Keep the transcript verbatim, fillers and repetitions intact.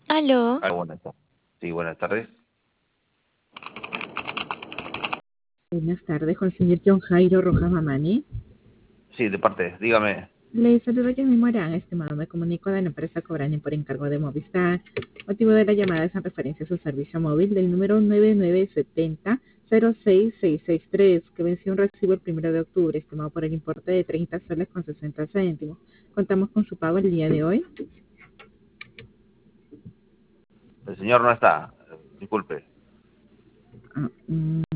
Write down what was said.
Aló, Ah, buenas tardes. Sí, buenas tardes. Buenas tardes, con el señor John Jairo Rojas Mamani. Sí, de parte, dígame. Le saludo yo mismo, Morán, estimado. Me comunico de la empresa Cobrani por encargo de Movistar. Motivo de la llamada es en referencia a su servicio móvil del número nueve nueve siete cero cero seis seis seis tres, que venció un recibo el primero de octubre, estimado por el importe de treinta soles con sesenta céntimos. Contamos con su pago el día de hoy. El señor no está. eh, Disculpe. Ah, mm,